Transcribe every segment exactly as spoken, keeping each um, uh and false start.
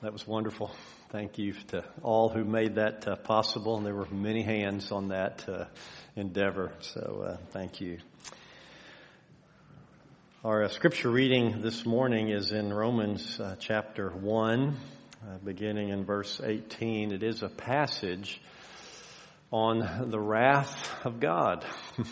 That was wonderful. Thank you to all who made that uh, possible, and there were many hands on that uh, endeavor, so uh, thank you. Our uh, scripture reading this morning is in Romans uh, chapter one, uh, beginning in verse eighteen. It is a passage on the wrath of God.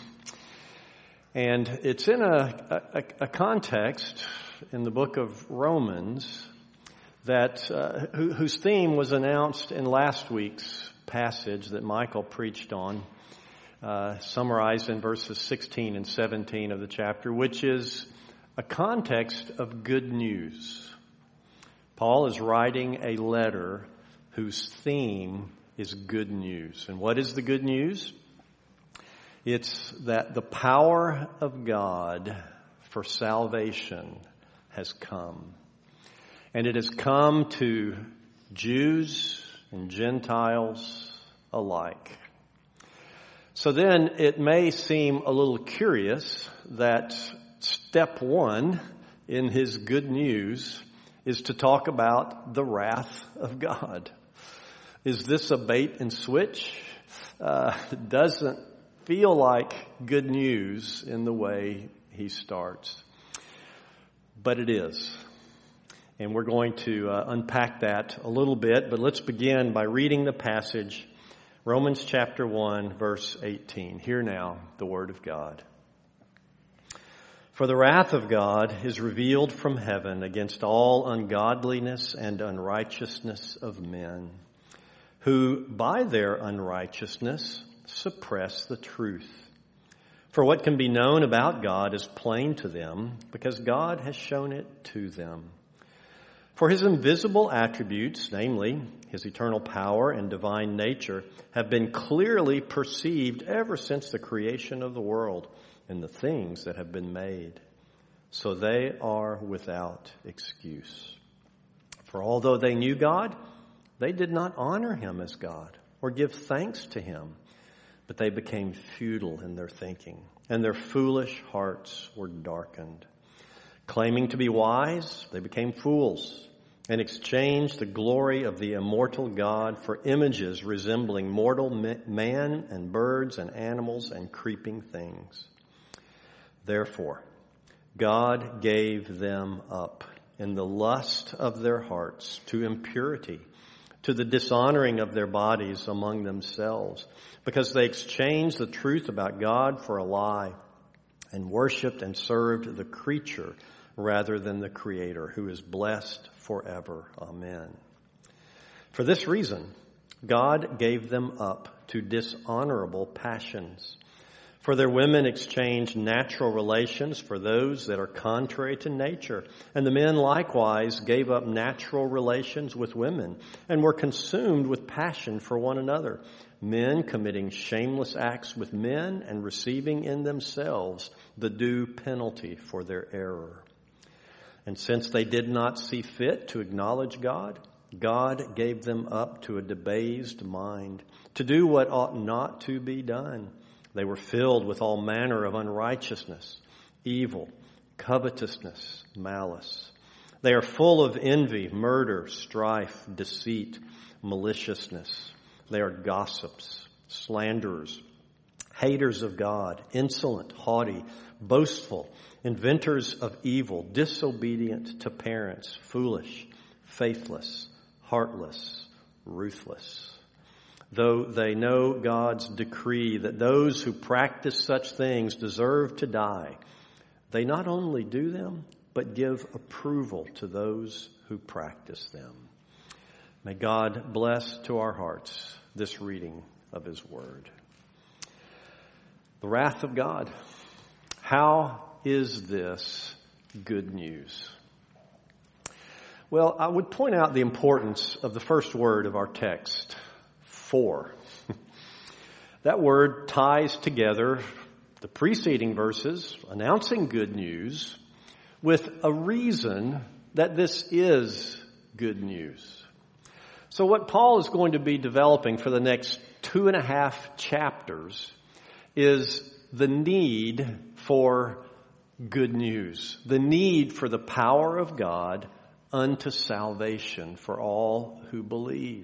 And it's in a, a, a context in the book of Romans that uh, who, whose theme was announced in last week's passage that Michael preached on, uh, summarized in verses sixteen and seventeen of the chapter, which is a context of good news. Paul is writing a letter whose theme is good news. And what is the good news? It's that the power of God for salvation has come. And it has come to Jews and Gentiles alike. So then it may seem a little curious that step one in his good news is to talk about the wrath of God. Is this a bait and switch? Uh, it doesn't feel like good news in the way he starts. But it is. And we're going to uh, unpack that a little bit, but let's begin by reading the passage, Romans chapter one, verse eighteen. Hear now the word of God. For the wrath of God is revealed from heaven against all ungodliness and unrighteousness of men, who by their unrighteousness suppress the truth. For what can be known about God is plain to them, because God has shown it to them. For his invisible attributes, namely his eternal power and divine nature, have been clearly perceived ever since the creation of the world and the things that have been made. So they are without excuse. For although they knew God, they did not honor him as God or give thanks to him, but they became futile in their thinking, and their foolish hearts were darkened. Claiming to be wise, they became fools, and exchanged the glory of the immortal God for images resembling mortal man and birds and animals and creeping things. Therefore, God gave them up in the lust of their hearts to impurity, to the dishonoring of their bodies among themselves, because they exchanged the truth about God for a lie and worshipped and served the creature rather than the Creator, who is blessed forever. Amen. For this reason, God gave them up to dishonorable passions. For their women exchanged natural relations for those that are contrary to nature. And the men likewise gave up natural relations with women and were consumed with passion for one another, men committing shameless acts with men and receiving in themselves the due penalty for their error. And since they did not see fit to acknowledge God, God gave them up to a debased mind, to do what ought not to be done. They were filled with all manner of unrighteousness, evil, covetousness, malice. They are full of envy, murder, strife, deceit, maliciousness. They are gossips, slanderers, haters of God, insolent, haughty, boastful, inventors of evil, disobedient to parents, foolish, faithless, heartless, ruthless. Though they know God's decree that those who practice such things deserve to die, they not only do them, but give approval to those who practice them. May God bless to our hearts this reading of his word. The wrath of God. How is this good news? Well, I would point out the importance of the first word of our text, for. That word ties together the preceding verses announcing good news with a reason that this is good news. So what Paul is going to be developing for the next two and a half chapters is the need for good news, the need for the power of God unto salvation for all who believe.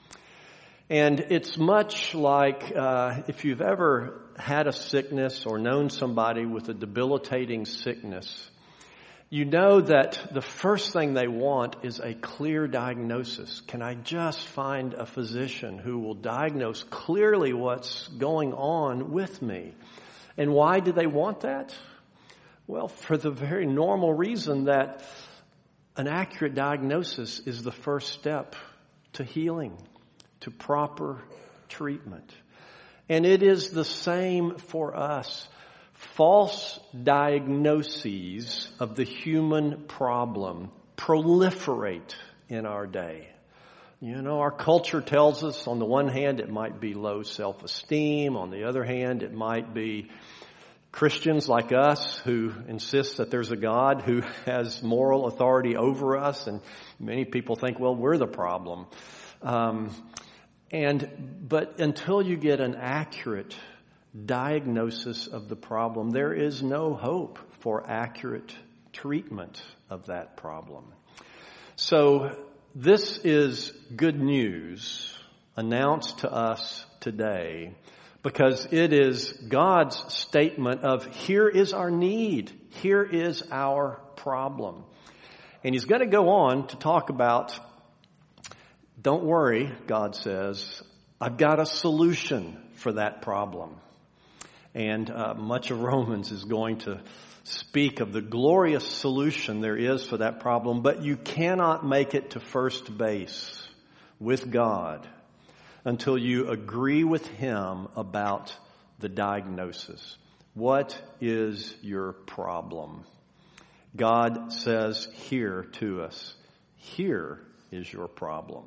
And it's much like uh, if you've ever had a sickness or known somebody with a debilitating sickness, you know that the first thing they want is a clear diagnosis. Can I just find a physician who will diagnose clearly what's going on with me? And why do they want that? Well, for the very normal reason that an accurate diagnosis is the first step to healing, to proper treatment. And it is the same for us. False diagnoses of the human problem proliferate in our day. You know, our culture tells us on the one hand it might be low self-esteem. On the other hand, it might be Christians like us who insist that there's a God who has moral authority over us. And many people think, well, we're the problem. Um, and but until you get an accurate diagnosis of the problem, there is no hope for accurate treatment of that problem. So this is good news announced to us today because it is God's statement of here is our need, here is our problem. And he's going to go on to talk about, don't worry, God says, I've got a solution for that problem. And uh, much of Romans is going to speak of the glorious solution there is for that problem, but you cannot make it to first base with God until you agree with Him about the diagnosis. What is your problem? God says here to us, here is your problem.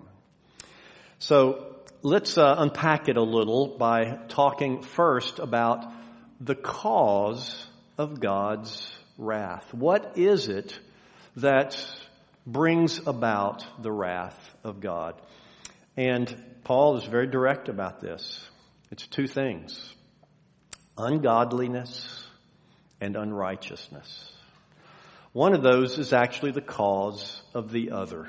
So let's uh, unpack it a little by talking first about the cause of God's wrath. What is it that brings about the wrath of God? And Paul is very direct about this. It's two things: ungodliness and unrighteousness. One of those is actually the cause of the other.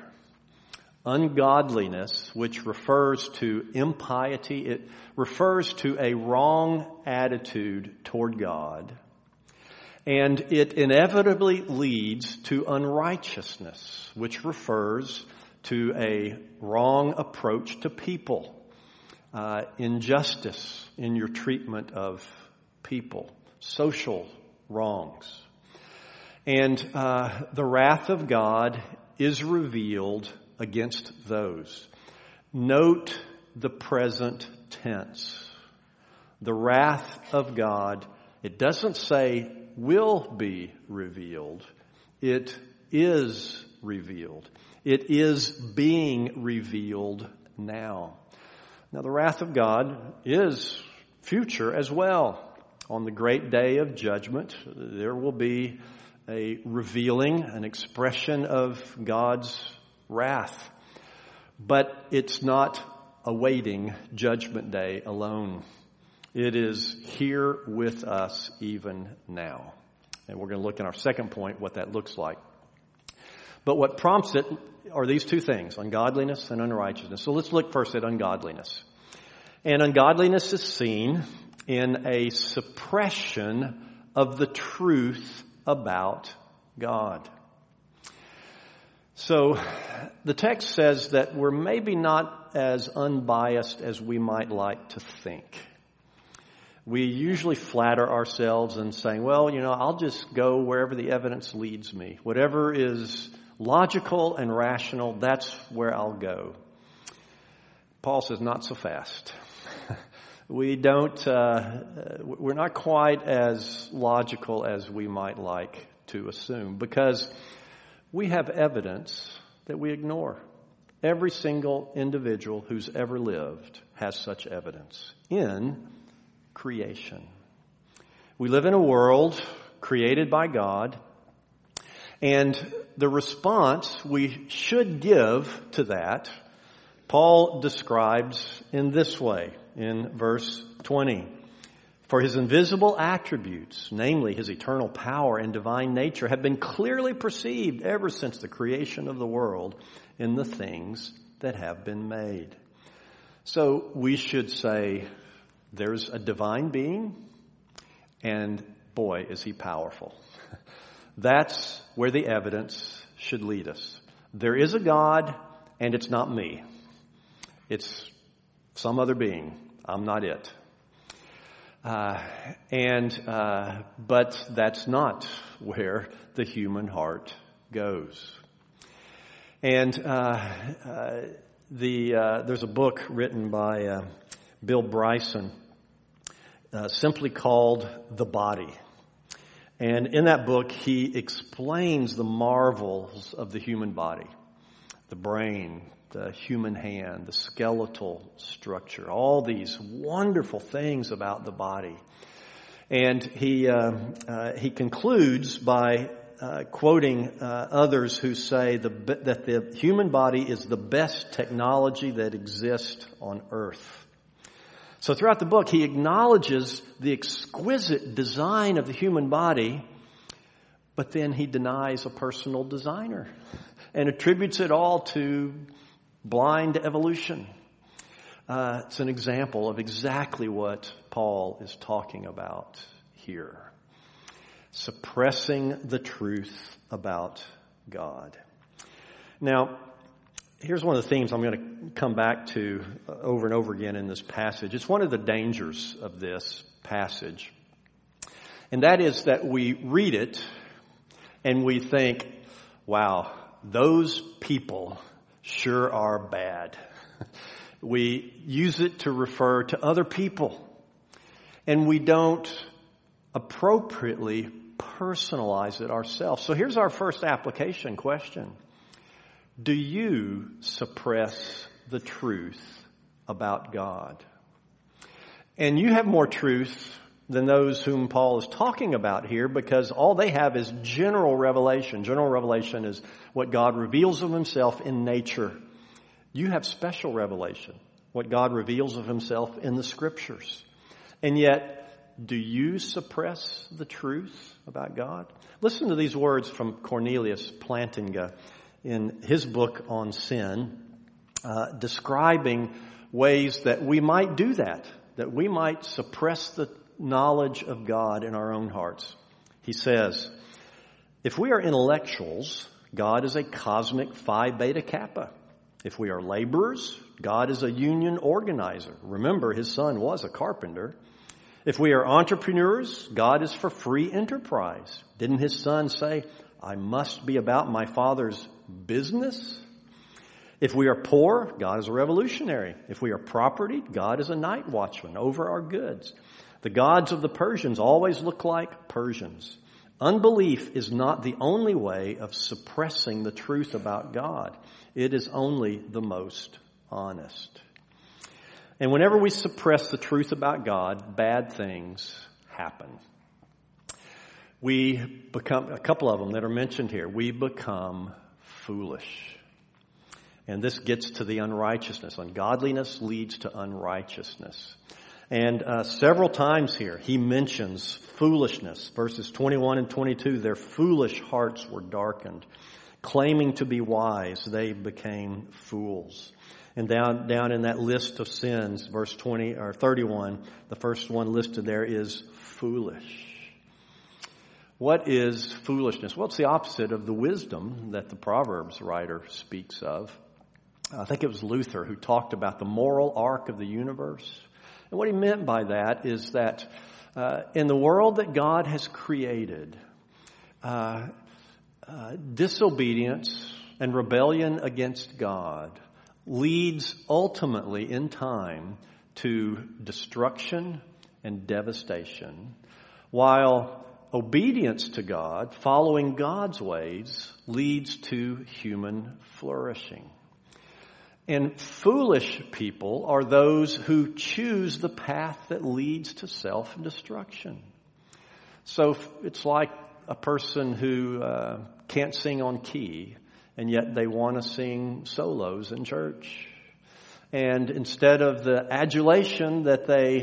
Ungodliness, which refers to impiety, it refers to a wrong attitude toward God. And it inevitably leads to unrighteousness, which refers to a wrong approach to people, uh, injustice in your treatment of people, social wrongs. And uh, the wrath of God is revealed against those. Note the present tense. The wrath of God, it doesn't say will be revealed. It is revealed. It is being revealed now. Now, the wrath of God is future as well. On the great day of judgment, there will be a revealing, an expression of God's wrath. But it's not awaiting judgment day alone. It is here with us even now. And we're going to look in our second point what that looks like. But what prompts it are these two things, ungodliness and unrighteousness. So let's look first at ungodliness. And ungodliness is seen in a suppression of the truth about God. So the text says that we're maybe not as unbiased as we might like to think. We usually flatter ourselves in saying, well, you know, I'll just go wherever the evidence leads me. Whatever is logical and rational, that's where I'll go. Paul says, not so fast. We don't, uh, we're not quite as logical as we might like to assume, because we have evidence that we ignore. Every single individual who's ever lived has such evidence in creation. We live in a world created by God, and the response we should give to that, Paul describes in this way in verse twenty. For his invisible attributes, namely his eternal power and divine nature, have been clearly perceived ever since the creation of the world in the things that have been made. So we should say there's a divine being, and boy, is he powerful. That's where the evidence should lead us. There is a God, and it's not me. It's some other being. I'm not it. Uh, and, uh, but that's not where the human heart goes. And, uh, uh, the, uh, there's a book written by, uh, Bill Bryson, uh, simply called The Body. And in that book, he explains the marvels of the human body, the brain, the human hand, the skeletal structure, all these wonderful things about the body. And he uh, uh, he concludes by uh, quoting uh, others who say the, that the human body is the best technology that exists on earth. So throughout the book, he acknowledges the exquisite design of the human body, but then he denies a personal designer and attributes it all to blind evolution. Uh, it's an example of exactly what Paul is talking about here. Suppressing the truth about God. Now, here's one of the themes I'm going to come back to over and over again in this passage. It's one of the dangers of this passage. And that is that we read it and we think, wow, those people sure are bad. We use it to refer to other people, and we don't appropriately personalize it ourselves. So here's our first application question. Do you suppress the truth about God? And you have more truth than those whom Paul is talking about here, because all they have is general revelation. General revelation is what God reveals of himself in nature. You have special revelation, what God reveals of himself in the scriptures. And yet, do you suppress the truth about God? Listen to these words from Cornelius Plantinga in his book on sin, uh, describing ways that we might do that, that we might suppress the knowledge of God in our own hearts. He says, if we are intellectuals, God is a cosmic Phi Beta Kappa. If we are laborers, God is a union organizer. Remember, his son was a carpenter. If we are entrepreneurs, God is for free enterprise. Didn't his son say, I must be about my father's business? If we are poor, God is a revolutionary. If we are property, God is a night watchman over our goods. The gods of the Persians always look like Persians. Unbelief is not the only way of suppressing the truth about God. It is only the most honest. And whenever we suppress the truth about God, bad things happen. We become, a couple of them that are mentioned here, we become foolish. And this gets to the unrighteousness. Ungodliness leads to unrighteousness. And uh, several times here, he mentions foolishness. Verses twenty-one and twenty-two, their foolish hearts were darkened. Claiming to be wise, they became fools. And down, down in that list of sins, verse twenty or thirty-one, the first one listed there is foolish. What is foolishness? Well, it's the opposite of the wisdom that the Proverbs writer speaks of. I think it was Luther who talked about the moral arc of the universe. And what he meant by that is that uh, in the world that God has created, uh, uh, disobedience and rebellion against God leads ultimately in time to destruction and devastation, while obedience to God, following God's ways, leads to human flourishing. And foolish people are those who choose the path that leads to self-destruction. So it's like a person who uh, can't sing on key, and yet they want to sing solos in church. And instead of the adulation that they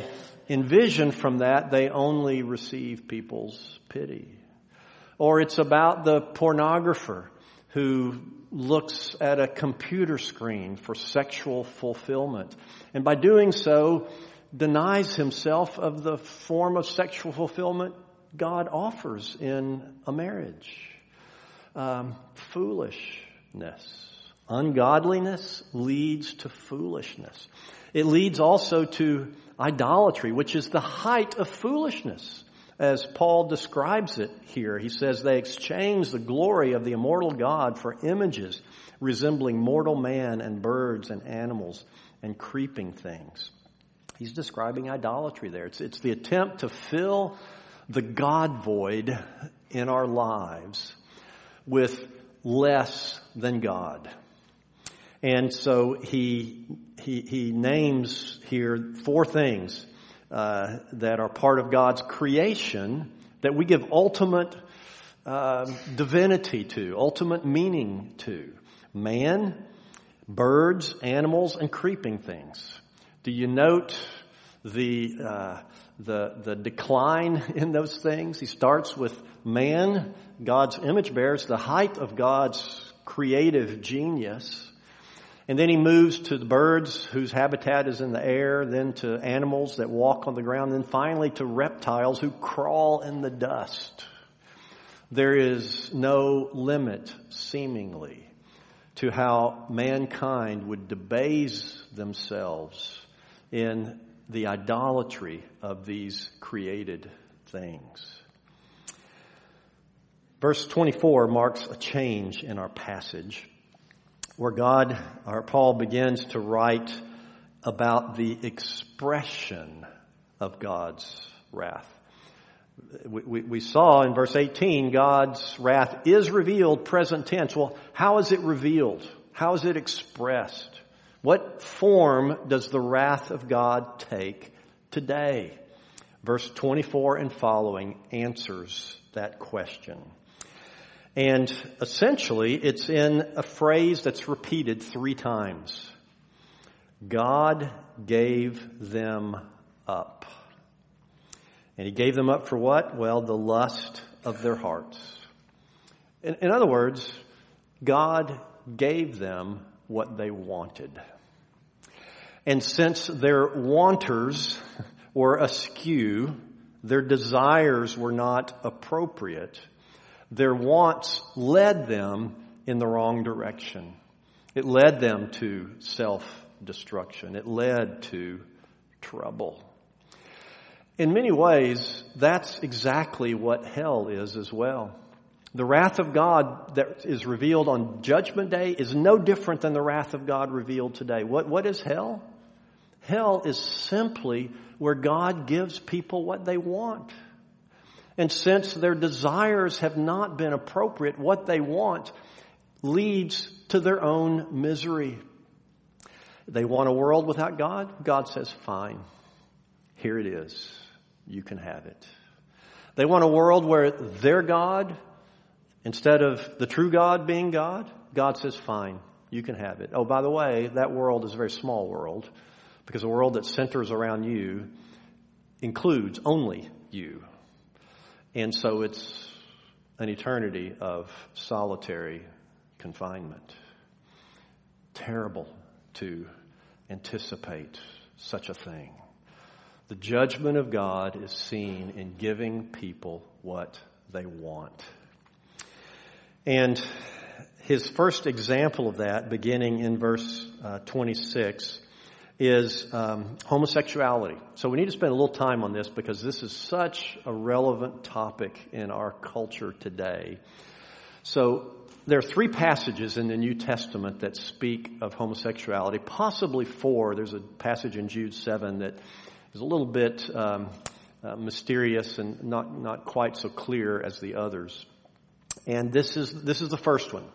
envision from that they only receive people's pity. Or it's about the pornographer who looks at a computer screen for sexual fulfillment, and by doing so denies himself of the form of sexual fulfillment God offers in a marriage. Um, foolishness. Ungodliness leads to foolishness. It leads also to idolatry, which is the height of foolishness. As Paul describes it here, he says they exchange the glory of the immortal God for images resembling mortal man and birds and animals and creeping things. He's describing idolatry there. It's, it's the attempt to fill the God void in our lives with less than God. And so he he, he names here four things Uh, that are part of God's creation that we give ultimate uh, divinity to, ultimate meaning to. Man, birds, animals, and creeping things. Do you note the uh, the the decline in those things? He starts with man, God's image bearers, the height of God's creative genius. And then he moves to the birds whose habitat is in the air, then to animals that walk on the ground, then finally to reptiles who crawl in the dust. There is no limit, seemingly, to how mankind would debase themselves in the idolatry of these created things. Verse twenty-four marks a change in our passage, where God, or Paul, begins to write about the expression of God's wrath. We, we, we saw in verse eighteen, God's wrath is revealed, present tense. Well, how is it revealed? How is it expressed? What form does the wrath of God take today? Verse twenty-four and following answers that question. And essentially, it's in a phrase that's repeated three times. God gave them up. And he gave them up for what? Well, the lust of their hearts. In, in other words, God gave them what they wanted. And since their wanters were askew, their desires were not appropriate, their wants led them in the wrong direction. It led them to self-destruction. It led to trouble. In many ways, that's exactly what hell is as well. The wrath of God that is revealed on Judgment Day is no different than the wrath of God revealed today. What, what is hell? Hell is simply where God gives people what they want. And since their desires have not been appropriate, what they want leads to their own misery. They want a world without God. God says, fine, here it is. You can have it. They want a world where their God, instead of the true God being God, God says, fine, you can have it. Oh, by the way, that world is a very small world, because a world that centers around you includes only you. And so it's an eternity of solitary confinement. Terrible to anticipate such a thing. The judgment of God is seen in giving people what they want. And his first example of that, beginning in verse uh, twenty-six, is um, homosexuality. So we need to spend a little time on this because this is such a relevant topic in our culture today. So there are three passages in the New Testament that speak of homosexuality, possibly four. There's a passage in Jude seven that is a little bit um, uh, mysterious and not, not quite so clear as the others. And this is this is the first one.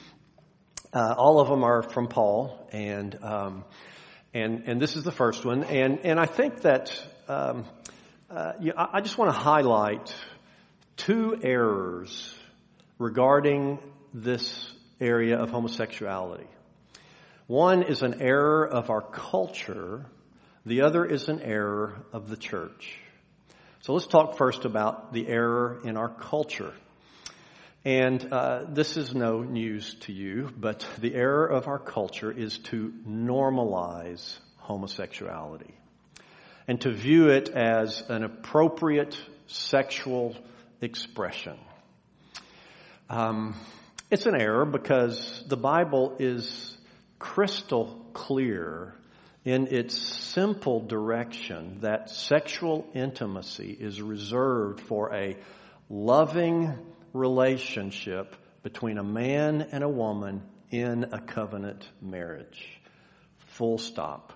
Uh, all of them are from Paul, and um, and and this is the first one. And and I think that um, uh, yeah, I just want to highlight two errors regarding this area of homosexuality. One is an error of our culture The other is an error of the church. So let's talk first about the error in our culture. And uh, this is no news to you, but the error of our culture is to normalize homosexuality and to view it as an appropriate sexual expression. Um, it's an error because the Bible is crystal clear in its simple direction that sexual intimacy is reserved for a loving relationship between a man and a woman in a covenant marriage. Full stop.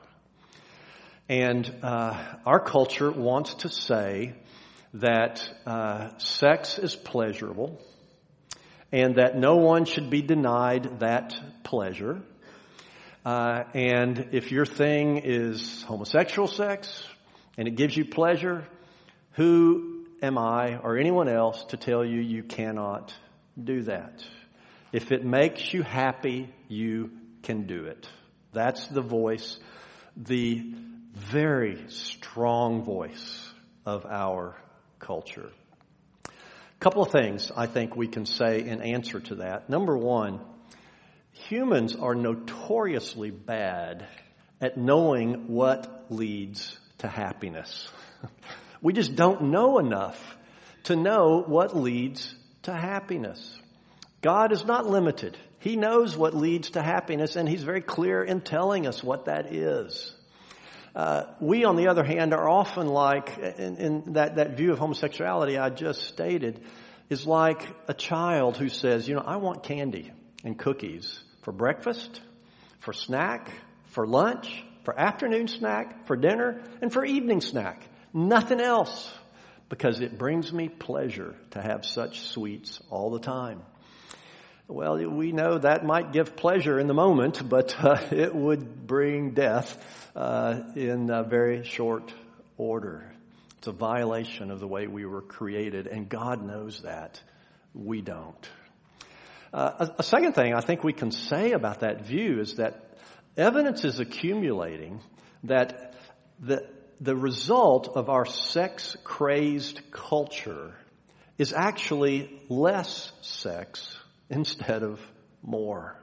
And uh, our culture wants to say that uh, sex is pleasurable and that no one should be denied that pleasure. Uh, and if your thing is homosexual sex and it gives you pleasure, who am I or anyone else to tell you you cannot do that? If it makes you happy, you can do it. That's the voice, the very strong voice of our culture. A couple of things I think we can say in answer to that. Number one, humans are notoriously bad at knowing what leads to happiness. We just don't know enough to know what leads to happiness. God is not limited. He knows what leads to happiness, and He's very clear in telling us what that is. Uh, we, on the other hand, are often like, in, in that, that view of homosexuality I just stated, is like a child who says, you know, I want candy and cookies for breakfast, for snack, for lunch, for afternoon snack, for dinner, and for evening snack. Nothing else, because it brings me pleasure to have such sweets all the time. Well, we know that might give pleasure in the moment, but uh, it would bring death uh, in a very short order. It's a violation of the way we were created, and God knows that. We don't. Uh, a, a second thing I think we can say about that view is that evidence is accumulating that the the result of our sex-crazed culture is actually less sex instead of more.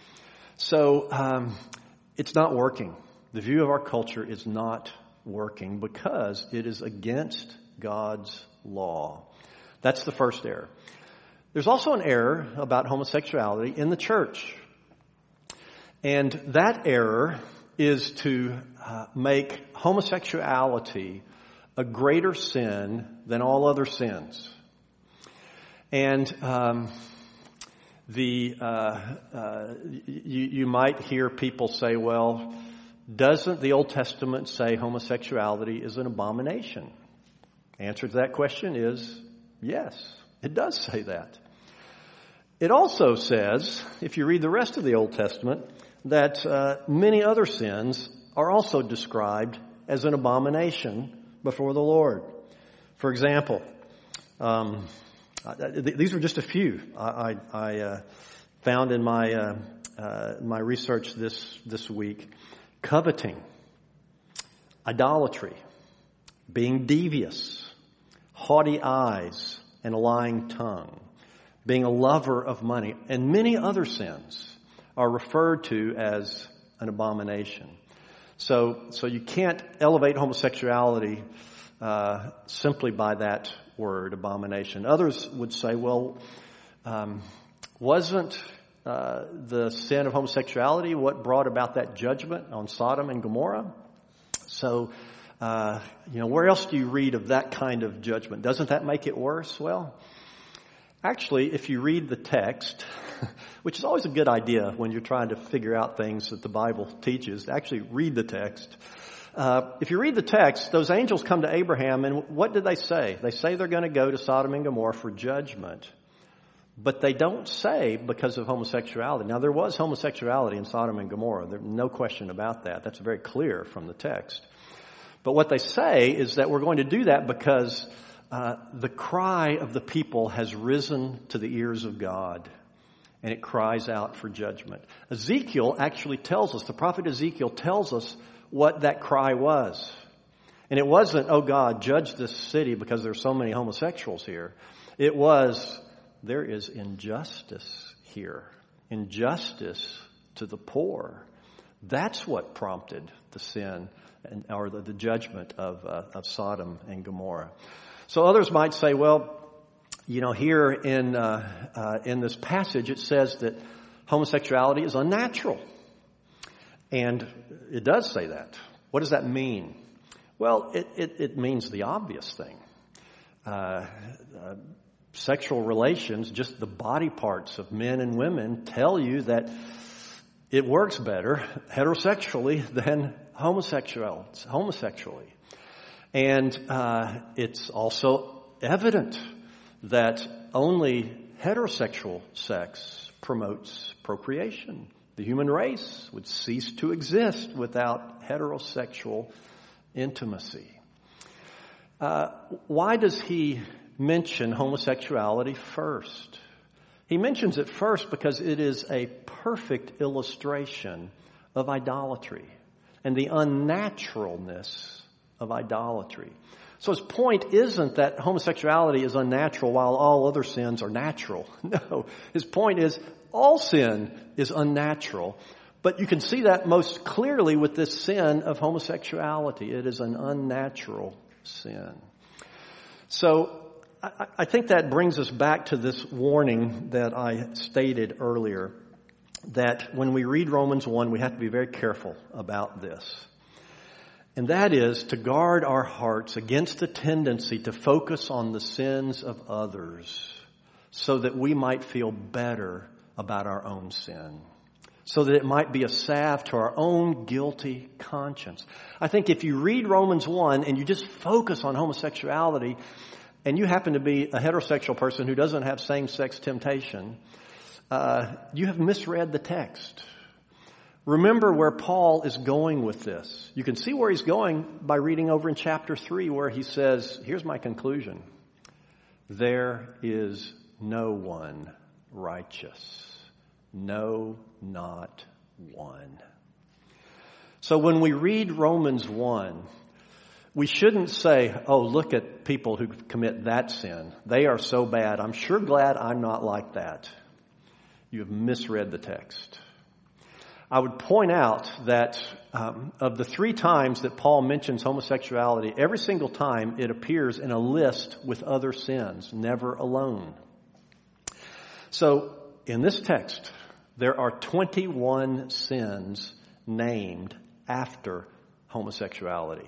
So um, it's not working. The view of our culture is not working because it is against God's law. That's the first error. There's also an error about homosexuality in the church. And that error is to uh, make homosexuality a greater sin than all other sins. And um, the uh, uh, you, you might hear people say, well, doesn't the Old Testament say homosexuality is an abomination? Answer to that question is yes, it does say that. It also says, if you read the rest of the Old Testament, that uh, many other sins are also described as an abomination before the Lord. For example, um, th- these were just a few I, I, I uh, found in my uh, uh, my research this this week: coveting, idolatry, being devious, haughty eyes, and a lying tongue, being a lover of money, and many other sins are referred to as an abomination. So, so you can't elevate homosexuality uh, simply by that word, abomination. Others would say, well, um, wasn't uh, the sin of homosexuality what brought about that judgment on Sodom and Gomorrah? So, uh, you know, where else do you read of that kind of judgment? Doesn't that make it worse? Well, actually, if you read the text, which is always a good idea when you're trying to figure out things that the Bible teaches, actually read the text. Uh, if you read the text, those angels come to Abraham, and what do they say? They say they're going to go to Sodom and Gomorrah for judgment. But they don't say because of homosexuality. Now, there was homosexuality in Sodom and Gomorrah. There's no question about that. That's very clear from the text. But what they say is that we're going to do that because uh, the cry of the people has risen to the ears of God, and it cries out for judgment. Ezekiel actually tells us, the prophet Ezekiel tells us what that cry was. And it wasn't, oh God, judge this city because there's so many homosexuals here. It was, there is injustice here. Injustice to the poor. That's what prompted the sin and, or the, the judgment of, uh, of Sodom and Gomorrah. So others might say, well, you know, here in, uh, uh, in this passage it says that homosexuality is unnatural. And it does say that. What does that mean? Well, it, it, it means the obvious thing. Uh, uh, sexual relations, just the body parts of men and women, tell you that it works better heterosexually than homosexual, homosexually. And uh, it's also evident that only heterosexual sex promotes procreation. The human race would cease to exist without heterosexual intimacy. Uh, why does he mention homosexuality first? He mentions it first because it is a perfect illustration of idolatry and the unnaturalness of idolatry. So his point isn't that homosexuality is unnatural while all other sins are natural. No, his point is all sin is unnatural. But you can see that most clearly with this sin of homosexuality. It is an unnatural sin. So I, I think that brings us back to this warning that I stated earlier, that when we read Romans one, we have to be very careful about this. And that is to guard our hearts against the tendency to focus on the sins of others so that we might feel better about our own sin, so that it might be a salve to our own guilty conscience. I think if you read Romans one and you just focus on homosexuality, and you happen to be a heterosexual person who doesn't have same-sex temptation, uh, you have misread the text. Remember where Paul is going with this. You can see where he's going by reading over in chapter three where he says, here's my conclusion. There is no one righteous. No, not one. So when we read Romans one, we shouldn't say, oh, look at people who commit that sin. They are so bad. I'm sure glad I'm not like that. You have misread the text. I would point out that um, of the three times that Paul mentions homosexuality, every single time it appears in a list with other sins, never alone. So in this text, there are twenty-one sins named after homosexuality.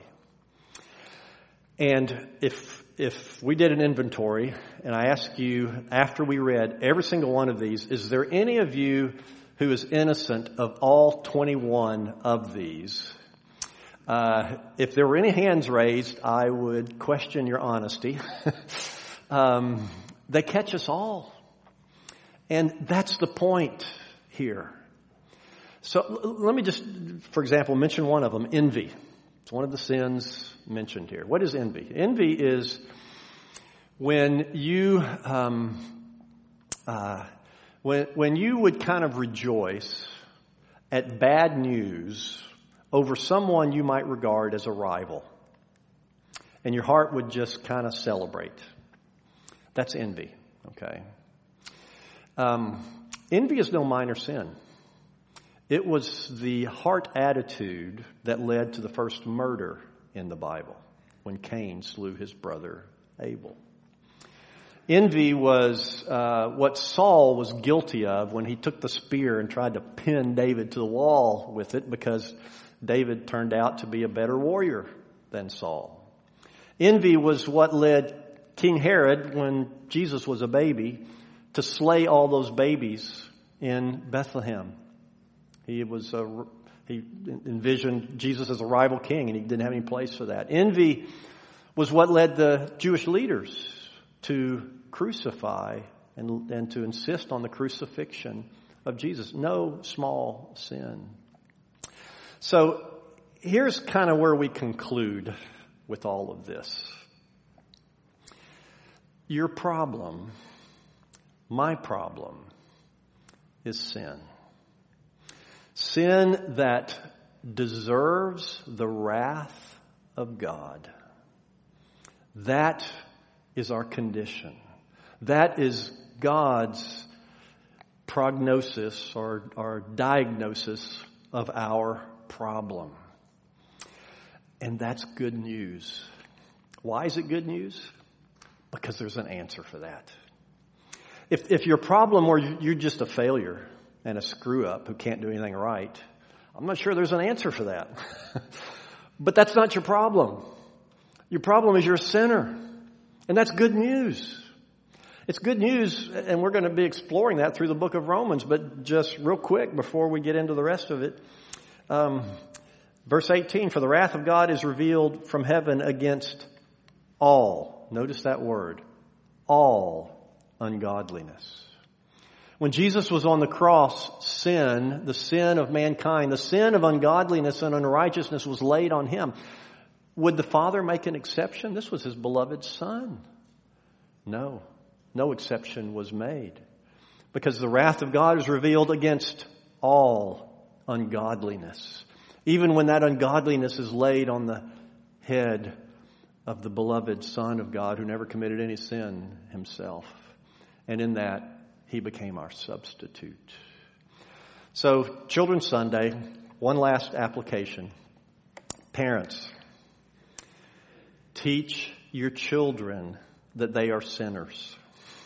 And if if we did an inventory and I asked you after we read every single one of these, is there any of you who is innocent of all twenty-one of these? Uh, if there were any hands raised, I would question your honesty. um, they catch us all. And that's the point here. So l- let me just, for example, mention one of them, envy. It's one of the sins mentioned here. What is envy? Envy is when you, um, uh, when, when you would kind of rejoice at bad news over someone you might regard as a rival. And your heart would just kind of celebrate. That's envy, okay? Um, envy is no minor sin. It was the heart attitude that led to the first murder in the Bible when Cain slew his brother Abel. Envy was uh, what Saul was guilty of when he took the spear and tried to pin David to the wall with it because David turned out to be a better warrior than Saul. Envy was what led King Herod, when Jesus was a baby, to slay all those babies in Bethlehem. He was a, he envisioned Jesus as a rival king, and he didn't have any place for that. Envy was what led the Jewish leaders to crucify and, and to insist on the crucifixion of Jesus. No small sin. So here's kind of where we conclude with all of this. Your problem, my problem, is sin. Sin that deserves the wrath of God. That is our condition. That is God's prognosis or, or diagnosis of our problem. And that's good news. Why is it good news? Because there's an answer for that. If, if your problem or you're just a failure and a screw up who can't do anything right, I'm not sure there's an answer for that. But that's not your problem. Your problem is you're a sinner. And that's good news. It's good news, and we're going to be exploring that through the book of Romans. But just real quick before we get into the rest of it, um, verse eighteen, for the wrath of God is revealed from heaven against all. Notice that word. All ungodliness. When Jesus was on the cross, sin, the sin of mankind, the sin of ungodliness and unrighteousness was laid on him. Would the Father make an exception? This was his beloved Son. No, no exception was made. Because the wrath of God is revealed against all ungodliness. Even when that ungodliness is laid on the head of the beloved Son of God who never committed any sin himself. And in that, he became our substitute. So, Children's Sunday, one last application. Parents, teach your children that they are sinners.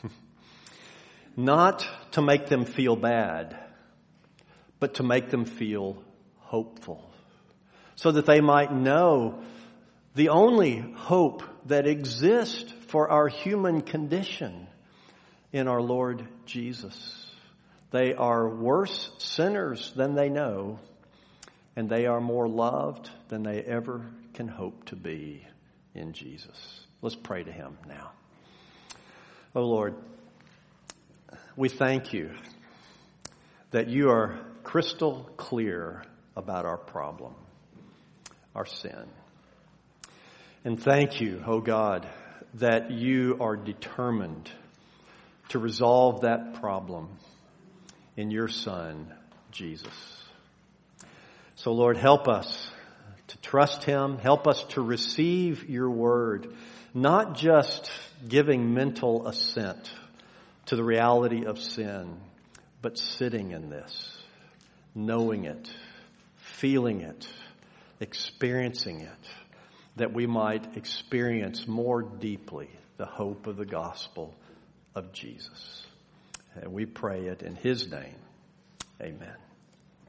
Not to make them feel bad, but to make them feel hopeful. So that they might know the only hope that exists for our human condition in our Lord Jesus. They are worse sinners than they know, and they are more loved than they ever can hope to be in Jesus. Let's pray to him now. Oh Lord, we thank you that you are crystal clear about our problem, our sin. And thank you, oh God, that you are determined to resolve that problem in your Son, Jesus. So Lord, help us to trust him. Help us to receive your word, not just giving mental assent to the reality of sin, but sitting in this, knowing it, feeling it, experiencing it, that we might experience more deeply the hope of the gospel of Jesus. And we pray it in his name. Amen.